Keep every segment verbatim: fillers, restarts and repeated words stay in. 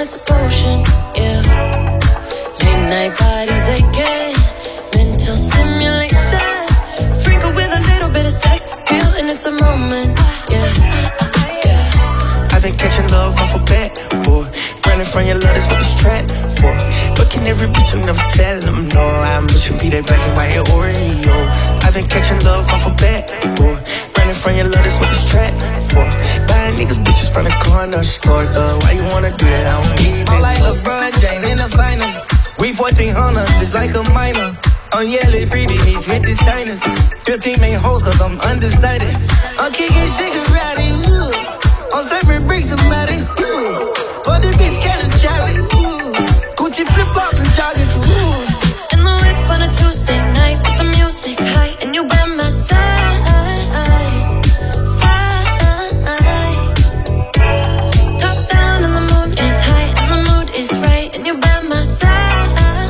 it's a potion, yeah. Late night bodies aching, mental stimulation, sprinkled with a little bit of sex appeal, and it's a moment, yeah, yeah. I've been catching love off a bat, boy. Running from your love, that's what it's trapped for. Fucking every bitch, you never tell them no. I'm wishing be that black and white Oreo. I've been catching love off a bat, boy. Running from your love, that's what it's trapped for. Buying niggas bitches from the corner store, uh, why you wanna do that? I don't need it. I'm like LeBron James in the finals. We fourteen hundred, just like a minor. I'm yelling free beats with the signers. fifteen main hoes, cause I'm undecided. I'm kicking shit karate, ooh. I'm serving bricks of money, ooh. For the bitch, catch a Charlie, ooh. Gucci flip-flops and joggers, ooh. In the whip on a Tuesday night with the music high, and you by my side, side. Top down and the moon is high, and the mood is right, and you by my side,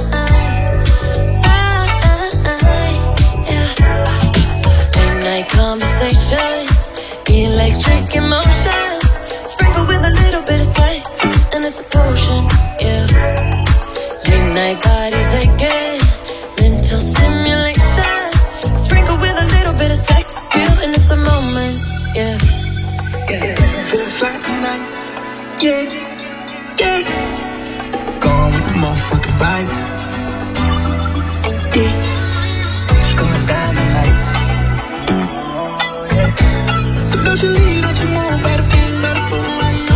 side. Yeah. Late night conversations, electric emotions, sprinkled with a little bit of sex, and it's a potion, yeah. Late night bodies aching, mental stimulation, sprinkled with a little bit of sex appeal, and it's a moment, yeah, yeah. Feel flat tonight, yeah, yeah. Gone with the motherfucking vibe, yeah. It's going down tonight, oh, yeah. Don't you leave, don't you move, better be, better put around you.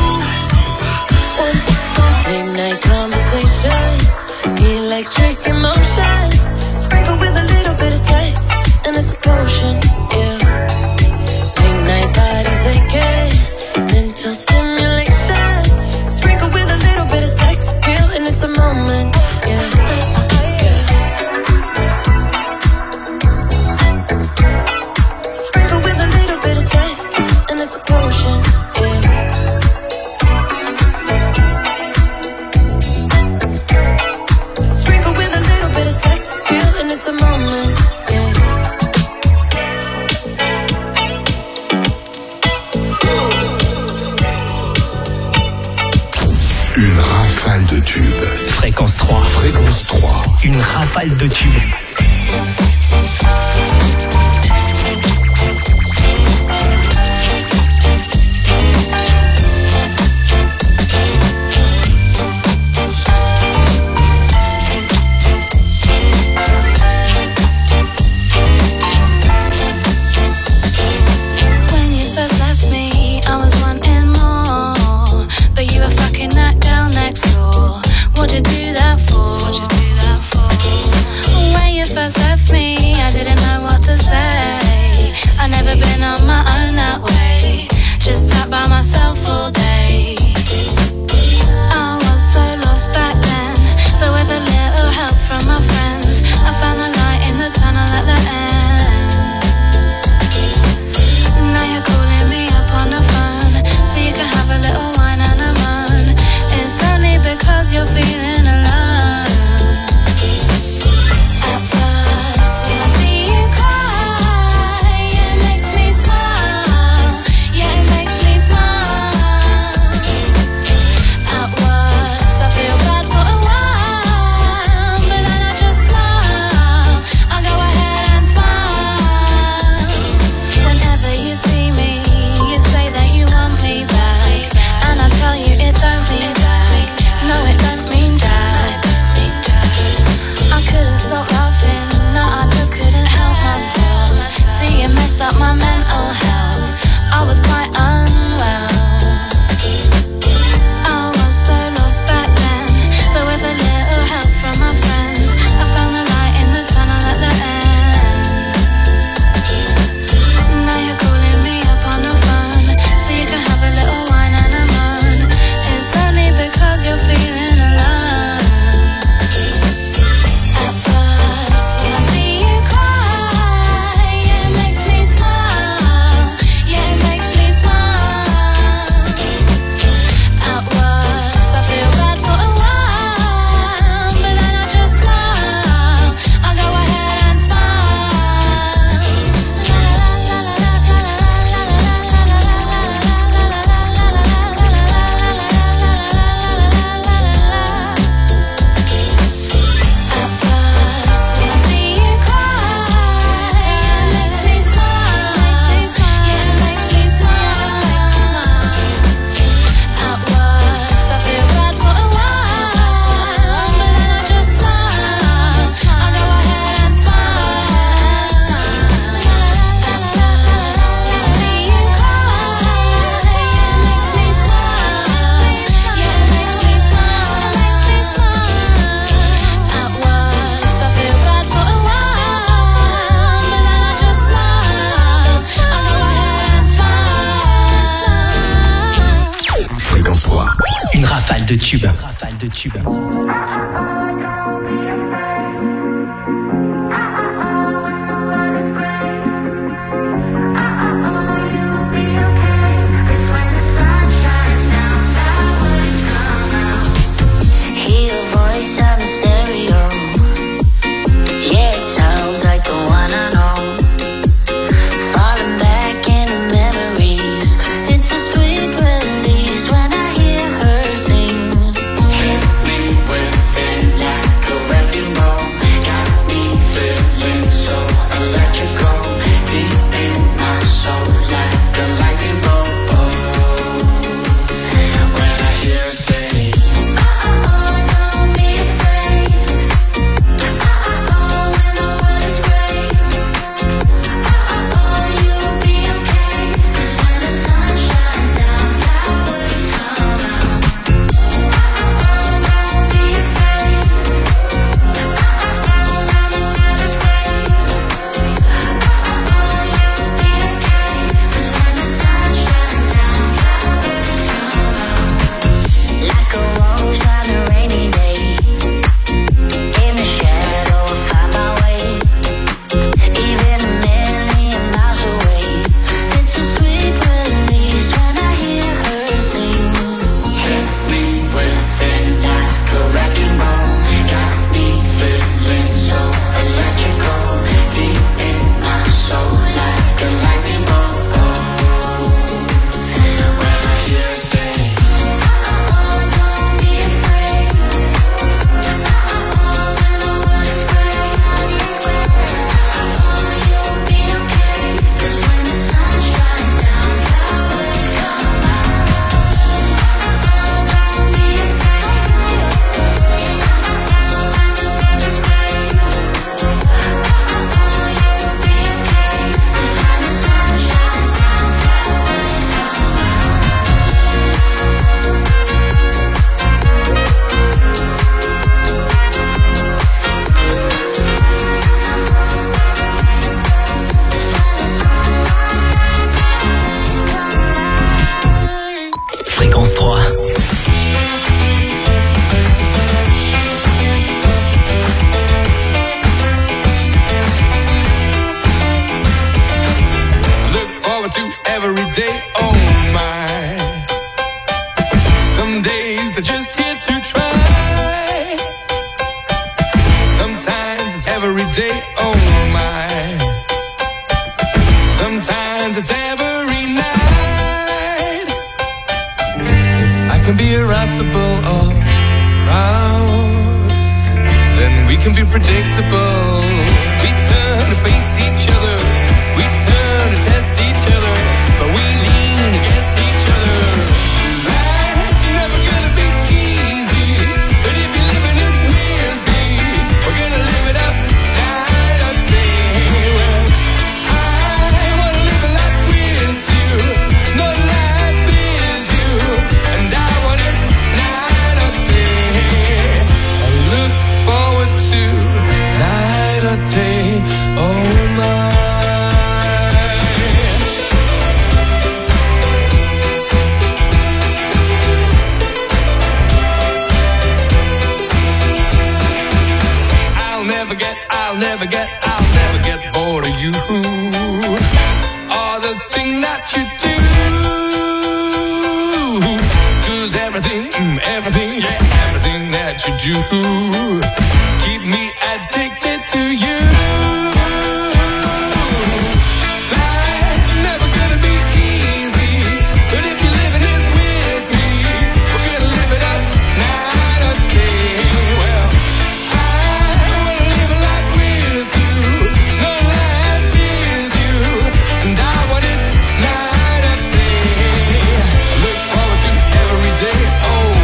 Late night conversations, electric emotions, sprinkled with a little bit of sex, and it's a potion, yeah. Late night bodies aching, mental stimulation, sprinkled with a little bit of sex appeal, and it's a moment, yeah, yeah. Sprinkled with a little bit of sex, and it's a potion, yeah. Sex appeal, and it's a moment, yeah. Une rafale de tubes. Fréquence trois. Fréquence trois. Une rafale de tubes. Smile, yeah, it makes me smile. de tubes. Rafale de tubes.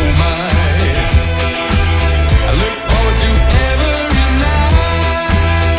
Every night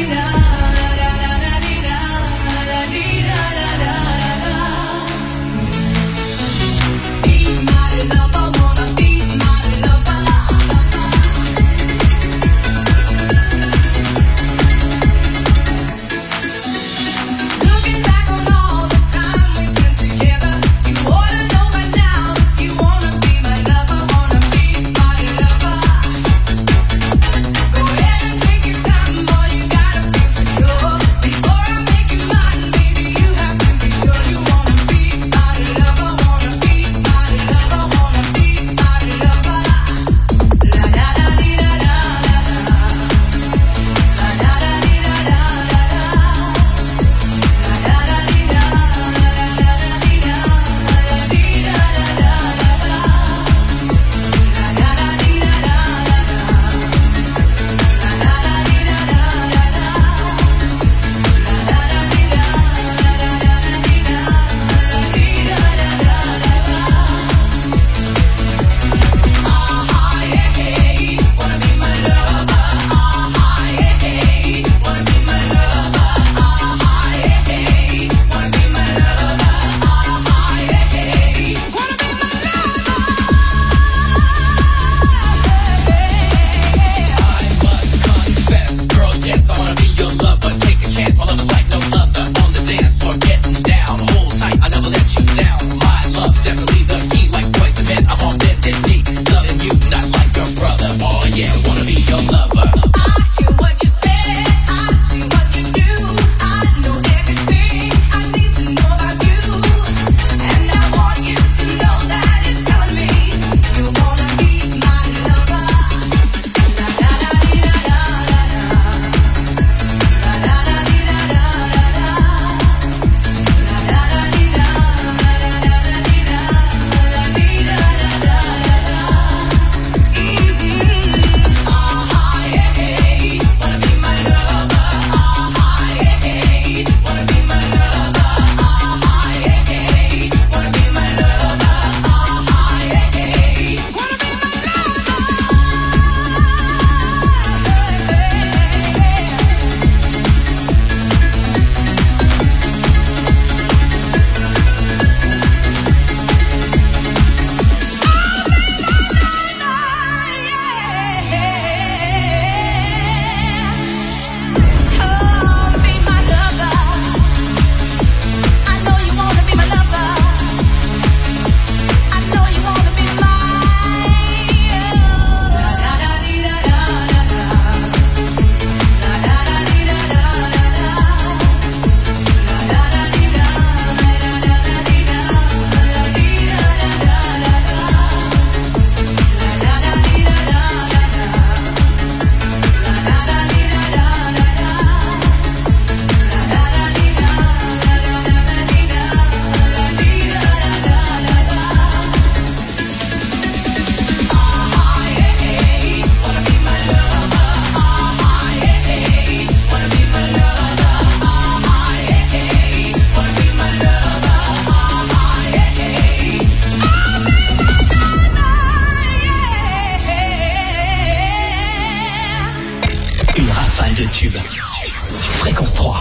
de tubes. Fréquence trois.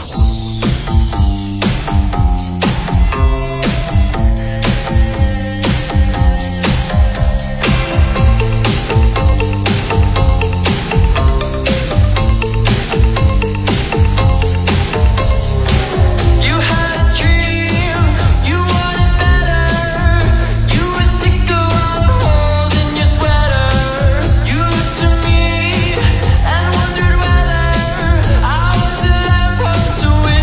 To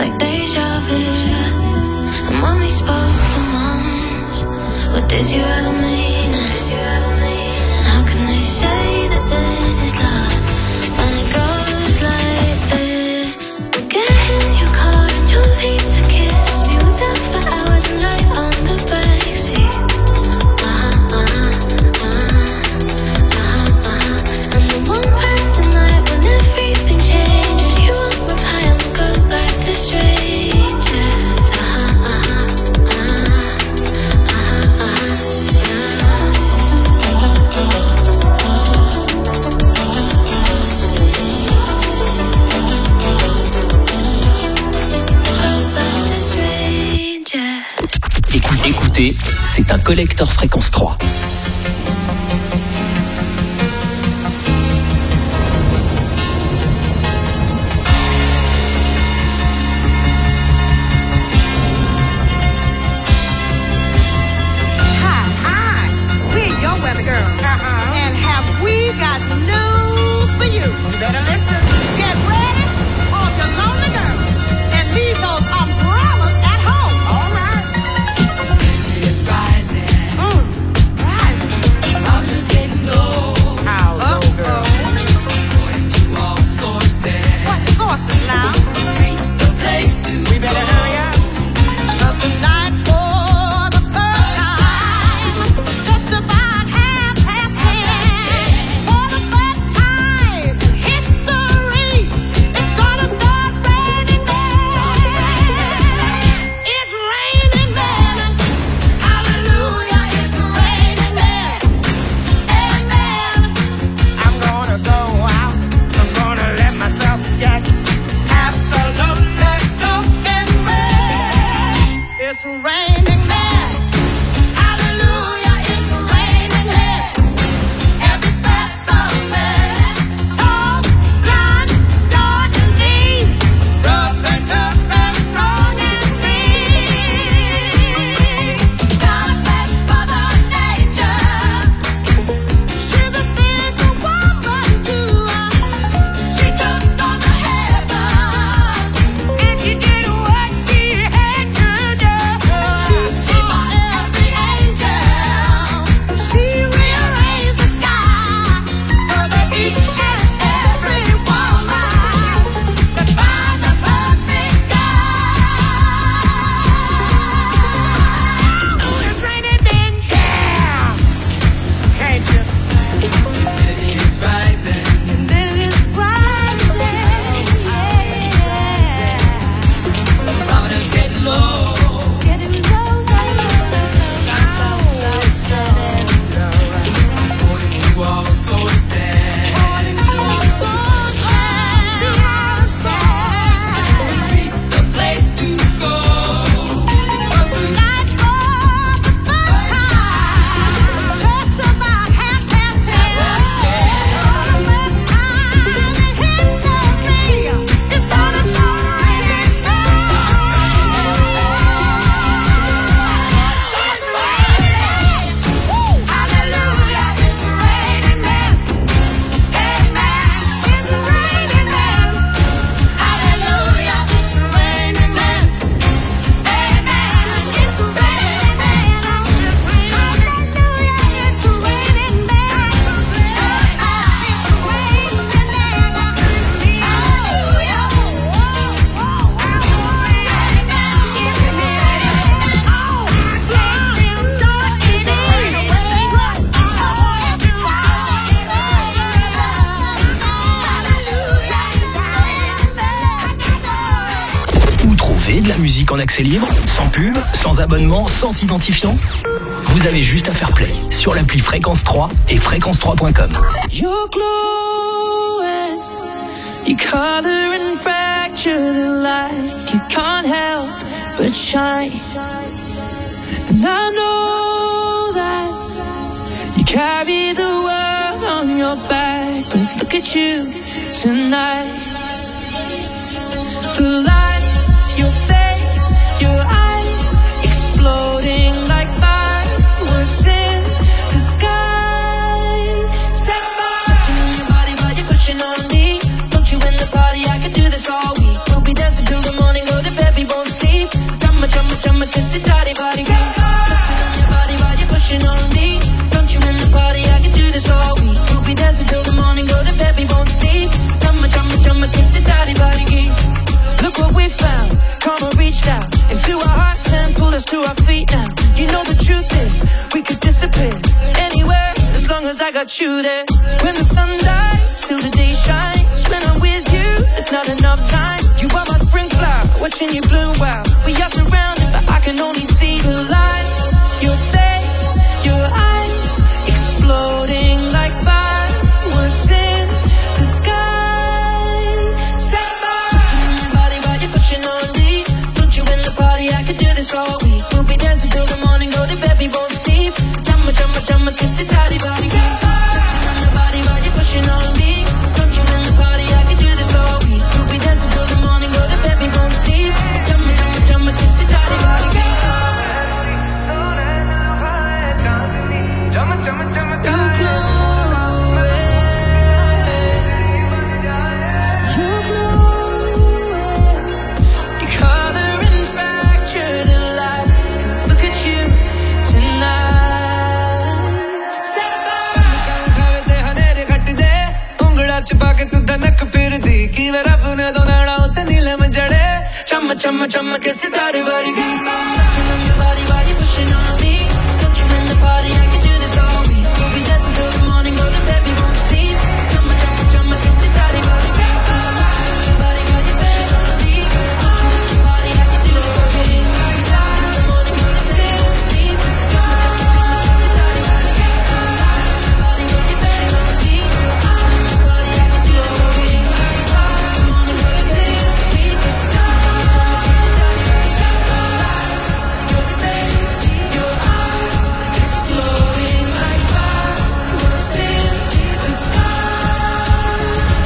like deja vu. And when we spoke for months, what did you ever mean? And how can they say that this is love when it goes like this? Again, you caught in your lead to kiss me. We'll talk for hours and lie on the backseat. Uh-huh, uh-huh, uh-huh, uh-huh, uh-huh. And the one part the night when everything changes, you won't reply and we'll go back to strangers. Uh-huh, uh-huh, uh-huh, uh-huh, Écoutez, écoutez, c'est un collector Fréquence trois. De la musique en accès libre, sans pub, sans abonnement, sans identifiant. Vous avez juste à faire play sur l'appli Fréquence trois et fréquence trois point com. You're glowing, you color and fracture the light. You can't help but shine. And I know that you carry the world on your back, but look at you tonight. The lights, your face, your eyes, exploding like fireworks in the sky. Set fire to your body while you're pushing on me. Don't you in the party, I could do this all week. We'll be dancing till the morning, go to bed. chumma kiss it, daddy body. Touching on your body while you're pushing on me. Don't you in the party, I can do this all week. We'll be dancing till the morning, go to bed, we won't sleep. Chumma, chumma, chumma kiss it, daddy body. Look what we found, karma reached out into our hearts and pulled us to our feet now. You know the truth is, we could disappear anywhere as long as I got you there. When the sun dies, till the day shines. When I'm with you, it's not enough time. You are my spring flower, watching you bloom wild. We are surrounded, but I can only see the lights. Your face, your eyes, exploding like fireworks in the sky. Sapphire, touching on your body while you're pushing on me. Don't you in the party, I could do this all week. We'll be dancing till the morning, go to bed, we won't sleep. Jumma, jumma, jumma, kiss it, daddy body. Touching on your body while you're pushing on me. Don't you in the party, I could do this all week. We'll be dancing till the morning, go to bed, we won't sleep. Jumma, jumma, jumma, kiss it, daddy body. You're glowing, you're glowing. You color and fracture the light. Look at you tonight. Sapphire. Hanere khatte ungla chpa ke tu danak phirdi ki mera apne do nana utte neelam jade. Chumma chumma chumma ke sitare vargi. Touching on your body while you're pushing on me. Don't you in the party, I can do this all week. We'll be dancing till the morning, go to bed, we won't sleep. Chumma chumma chumma ke sitare vargi. Touching on your body while you're pushing on me. Don't you in the party, I can do this all week. We'll be dancing till the morning, go to bed, we won't sleep. Chumma chumma chumma ke sitare vargi. Touching on your body while you're pushing on me. Don't you in the party, I can do this all week. We'll be dancing till the morning, go to bed, we won't sleep. Chumma chumma chumma ke sitare vargi. Your face, your eyes, exploding like fireworks in the sky.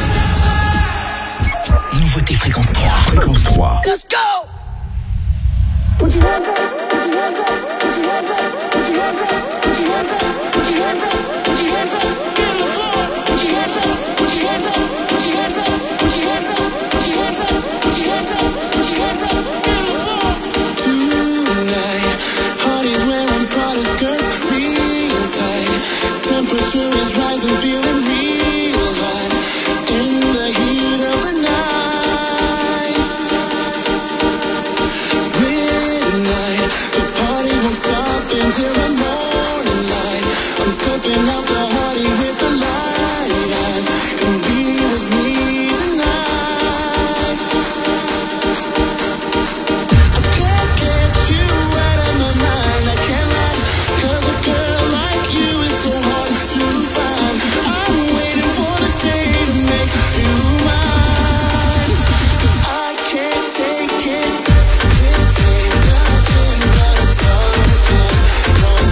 Nouveauté Fréquence trois. Fréquence trois. Let's go! Put your hands up, put your hands up, put your hands up, put your hands up, put your hands up, put your hands up, put your hands up, get on the floor. Put your hands up, put your hands up, put your hands up, put your hands up, put your hands up, put your hands up, put your hands up, get on the floor. Tonight, heart is wearing Prada skirts real tight. Temperature is rising, feeling real hot. In the heat of the night, midnight, the party won't stop until the morning light. I'm stepping out the party with the light eyes. Come be with me tonight. I can't get you out of my mind, I can't lie. 'Cause a girl like you is so hard to find. I'm waiting for the day to make you mine. 'Cause I can't take it. This ain't nothing but a summer jam. No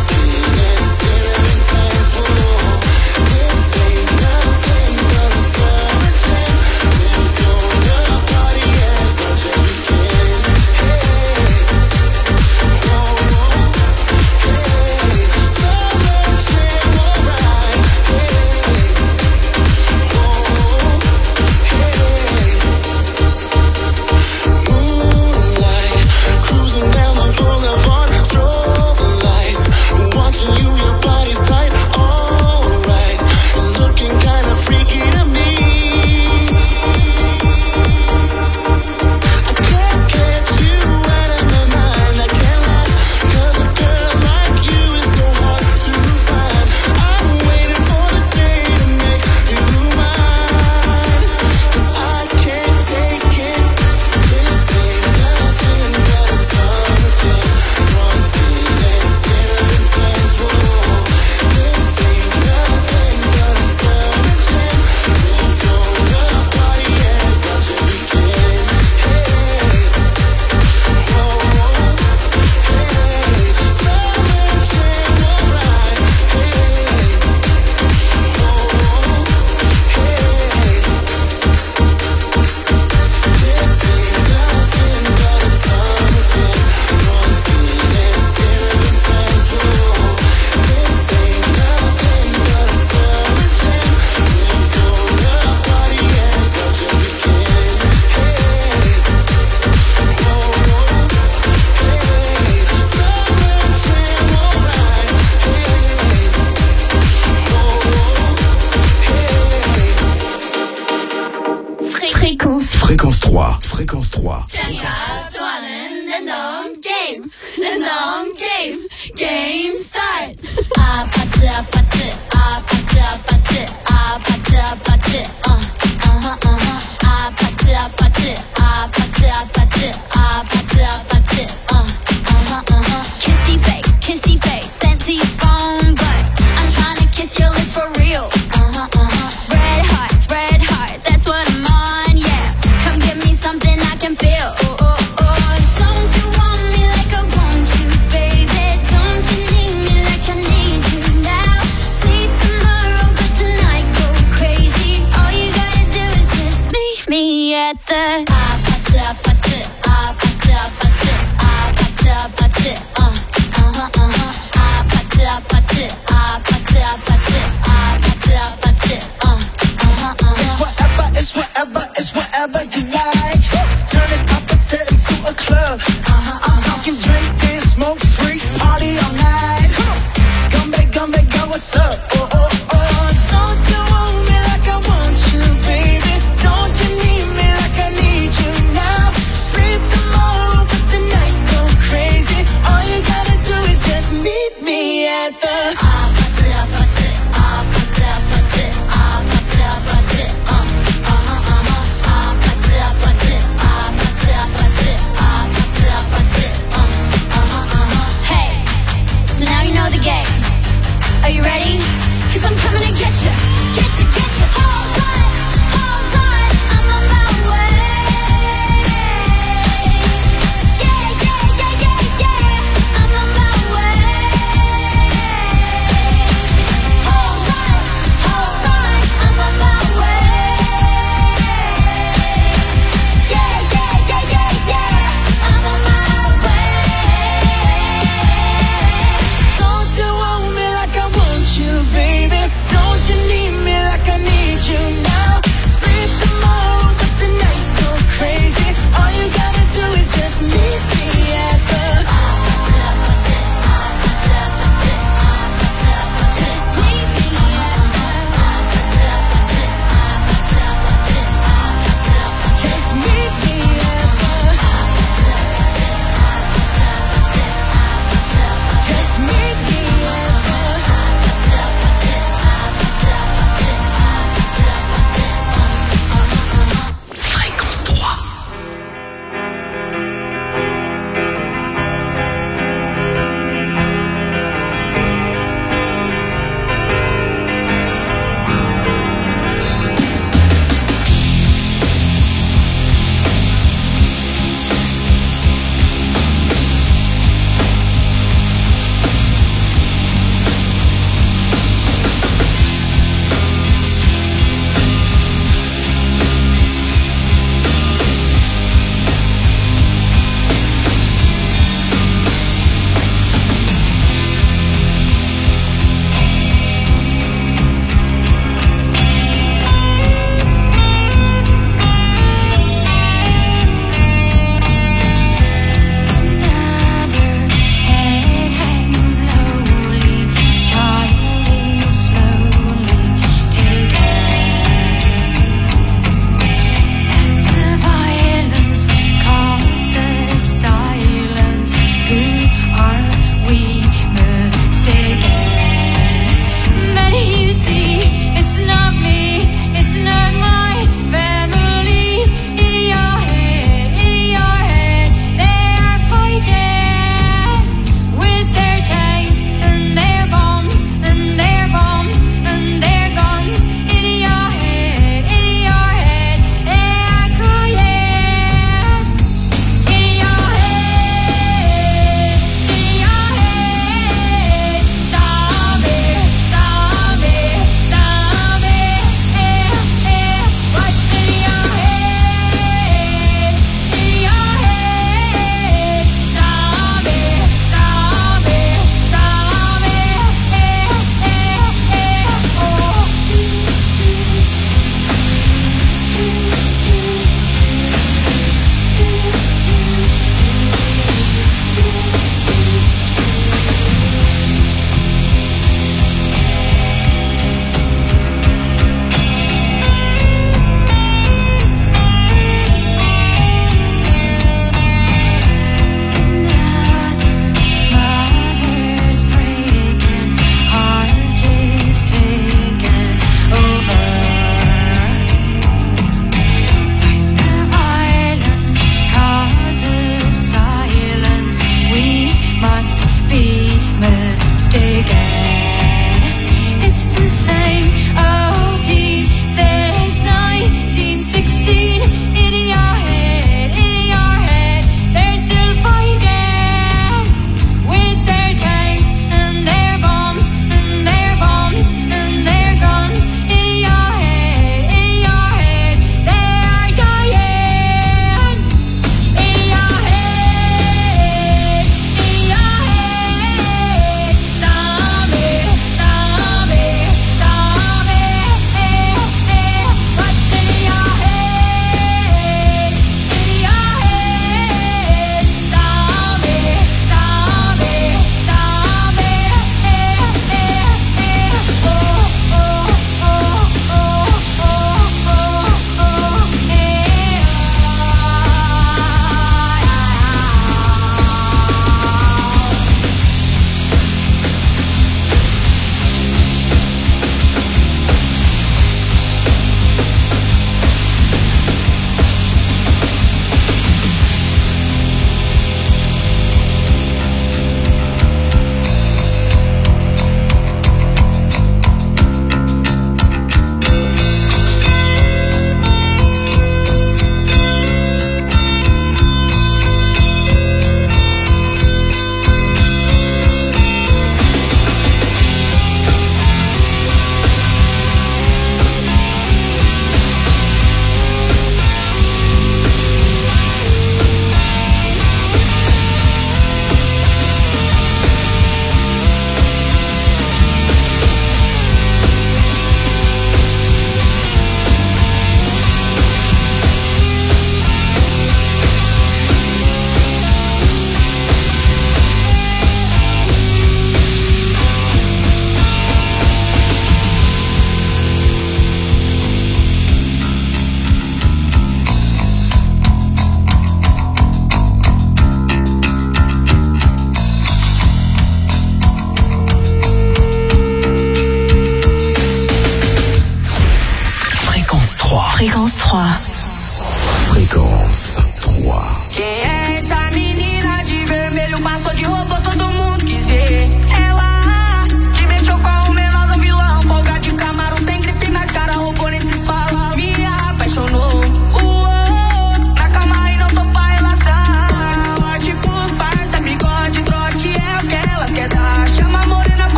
trois, Fréquence trois. 제가 좋아하는 랜덤 게임, 랜덤 게임, 게임 스타트. 아파트 아파트 아파트 아파트 아파트 아파트 어 어허 어허 아파트 아파트 아파트 아파트 아파트 아파트 어 어허 어허 kissy face kissy face sent to your phone but I'm trying to kiss your lips for real uh-huh uh-huh red hearts red hearts that's what I'm on yeah come give me something I can feel oh oh oh don't you want me like I want you baby don't you need me like I need you now sleep tomorrow but tonight go crazy all you gotta do is just meet me at the 아파트 아파트 아파트 아파트 아파트 아파트 어 어허 어허 아파트 아파트 아파트 아파트 아파트 아파트 어 어허 어허 It's whatever, it's whatever, it's whatever you like. Turn this opposite into a club. Uh-huh, I'm talking drink, this, smoke free, party all night. Come back, come back, girl, what's up? Oh, oh, oh. Don't you want me like I want you, baby? Don't you need me like I need you now? Sleep tomorrow, but tonight go crazy. All you gotta do is just meet me at the 아파트 아파트 아파트 아파트 아파트 아파트 어 어허 어허 아파트 아파트 아파트 아파트 아파트 아파트 어 어허 어허 Hey, so now you know the game. Are you ready? Cause I'm coming to get you, get you, get you. Hold on, hold on, I'm on my way. Yeah, yeah, yeah, yeah, yeah, I'm on my way. Hold on, hold on, I'm on my way. Yeah, yeah, yeah, yeah, yeah, I'm on my way. Don't you want me like I want you, baby? Don't you need me like I need you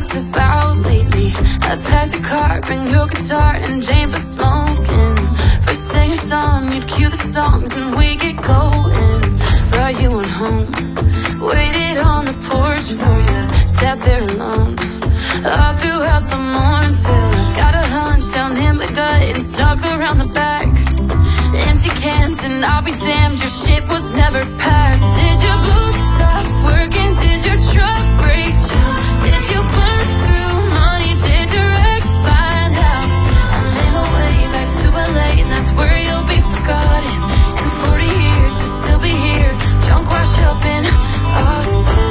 talked about lately. I packed a car, bring your guitar and Jane for smoking. First thing at dawn, you'd cue the songs and we get going. Brought you on home, waited on the porch for you, sat there alone all throughout the morning till I got a hunch down in my gut and snuck around the back. Empty cans and I'll be damned, your shit was never packed. Did your boots stop working? Did your truck break down? Did you burn through money? Did your ex find out? I made my way back to L A and that's where you'll be forgotten. In forty years you'll still be here, drunk wash up in Austin.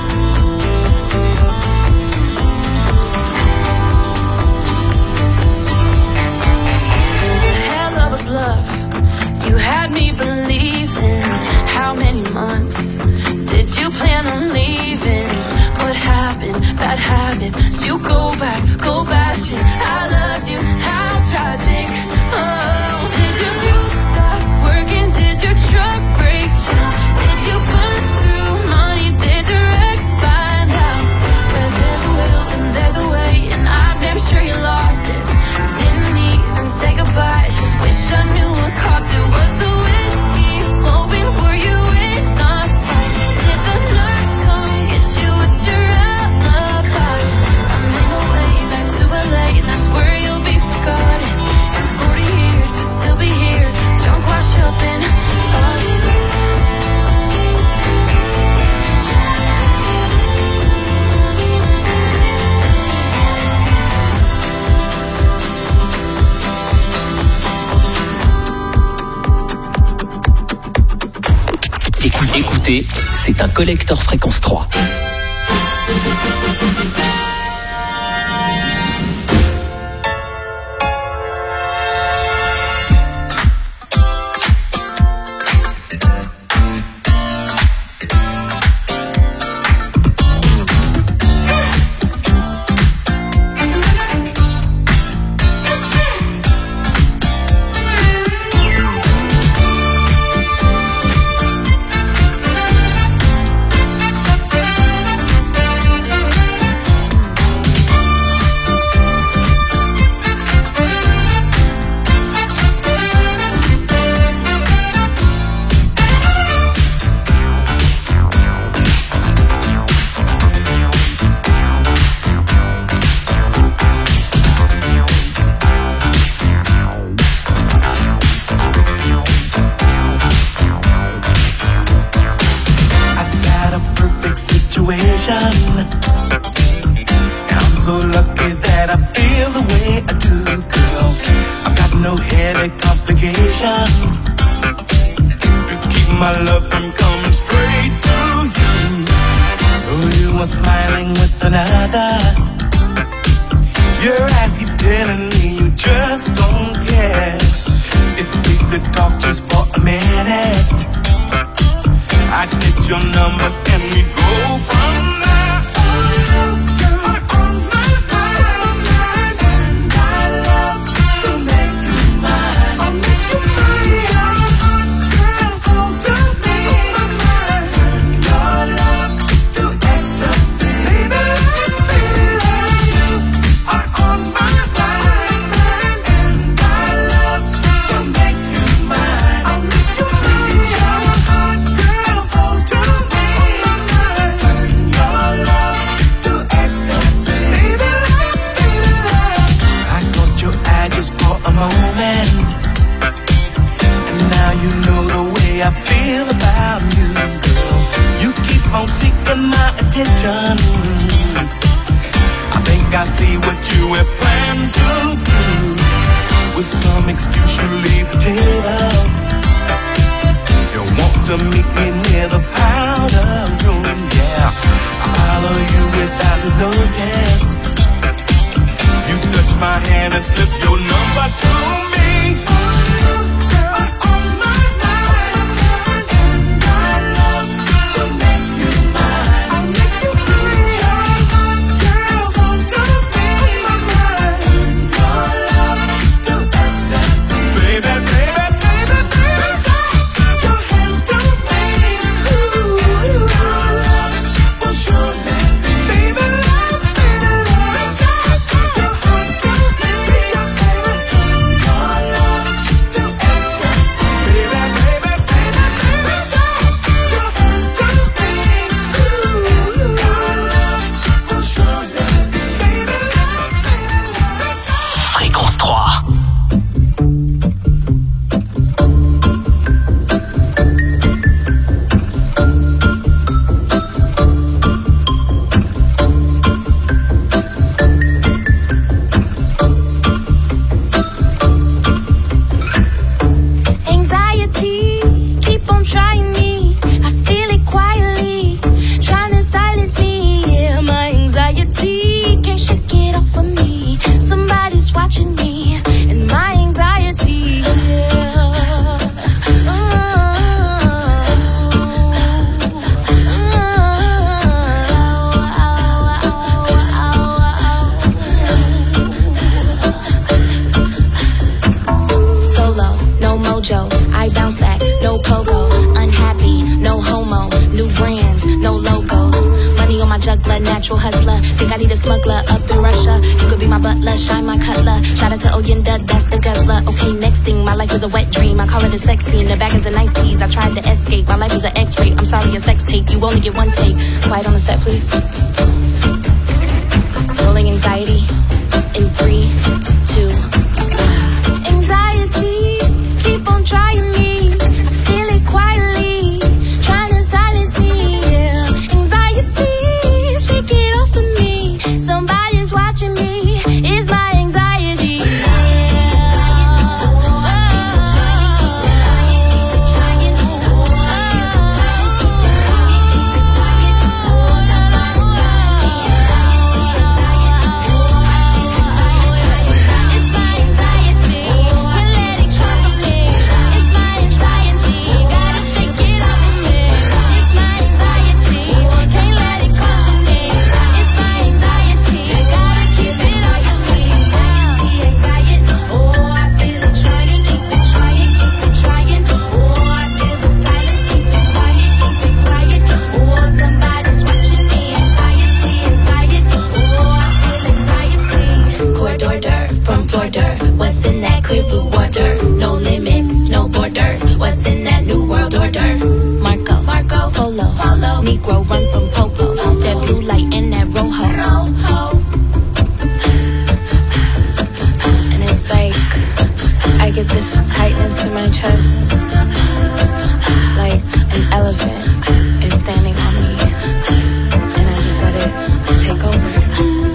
Hell of a bluff, you had me believing. How many months did you plan on leaving? What happened? Bad habits. Did you go back, go bashing? I loved you, how tragic. Oh, did your boots stop working? Did your truck break down? Did you burn through money? Did your ex find out? Where there's a will and there's a way, and I'm damn sure you lost it. Didn't even say goodbye, just wish I knew what caused it. Was the whiskey flowing? Were you in a fight? Did the nurse come get you? It's your alibi. I made my way back to L A and that's where you'll be forgotten. In forty years you'll still be here, drunk wash up in Austin. Écoutez, c'est un collector fréquence trois. Baby, watching me and my anxiety. Solo, no mojo, I bounce back, no pogo. Unhappy, no homo, new brands, no logos. Money on my juggler, natural hustler. Think I need a smuggler up in Russia. You could be my butler, shine my cutler. Shout out to Oyenda, that's the guzzler. Okay, next thing, my life is a wet dream. I call it a sex scene, the bag is a nice tease. I tried to escape, my life is an X-ray. I'm sorry, a sex tape, you only get one take. Quiet on the set, please. Rolling anxiety in three, two. Anxiety, keep on trying me. I feel it quietly, trying to silence me. Yeah. Anxiety, shake it off of me. Somebody's watching me. It's my anxiety. What's in that clear blue water? No limits, no borders. What's in that new world order? Marco, Marco, Polo, Polo, Negro, run from Popo. Popo. That blue light in that Rojo. Rojo. And it's like I get this tightness in my chest, like an elephant is standing on me, and I just let it take over.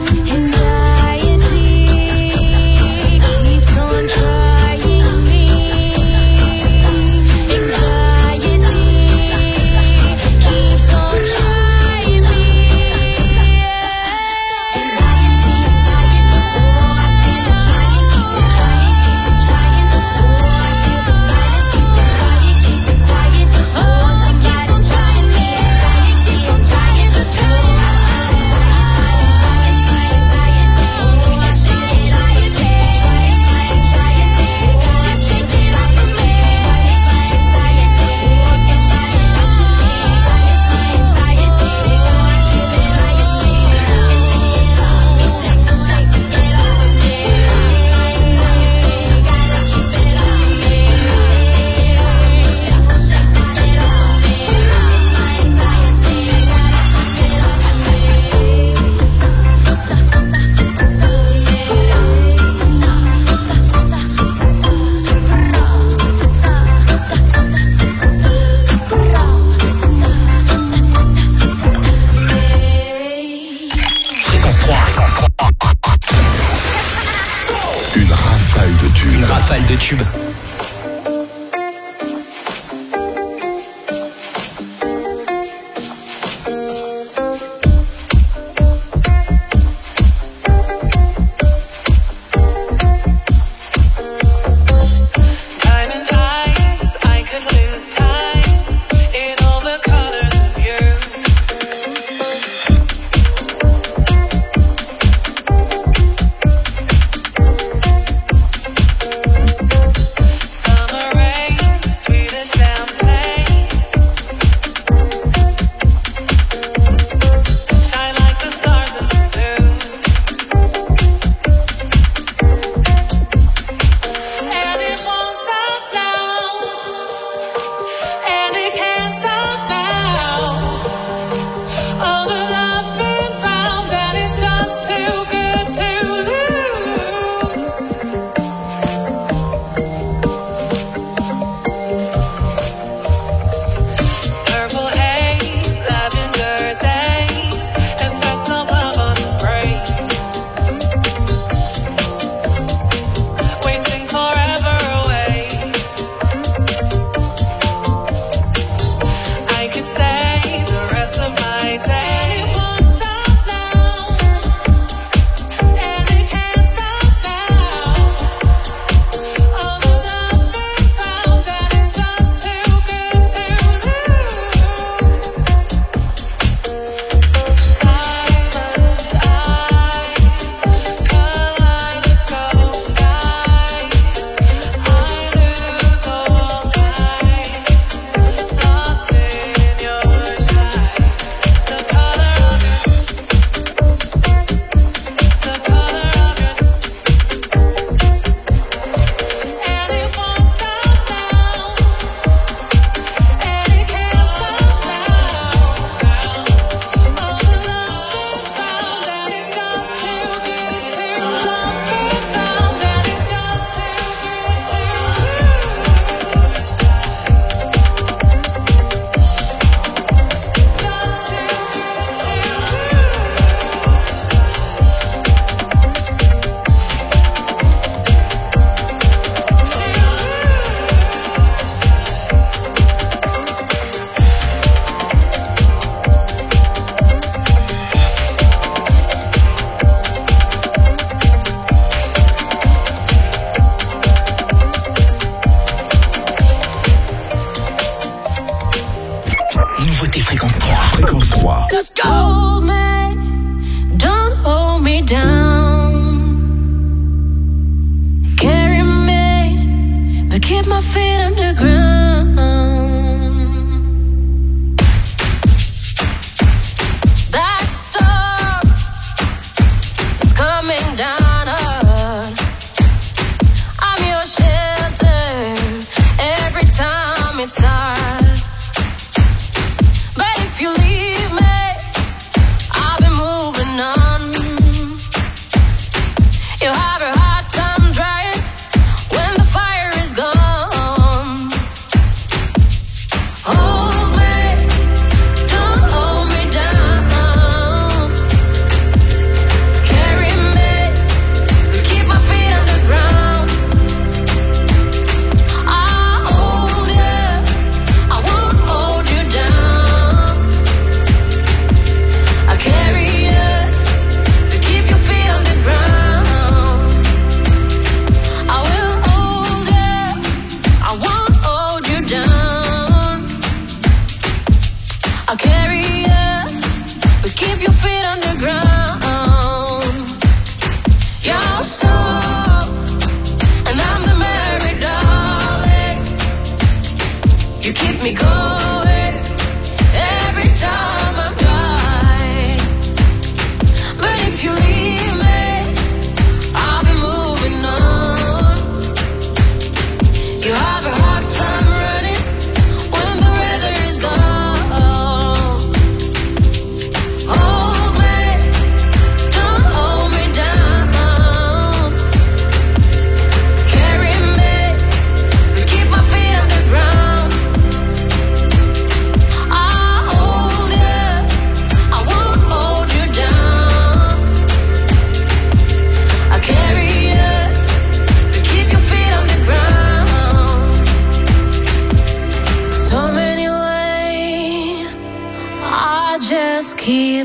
De tubes.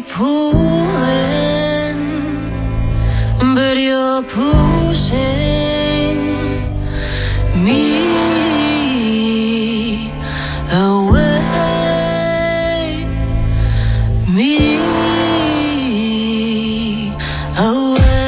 pulling, but you're pushing me away, me away.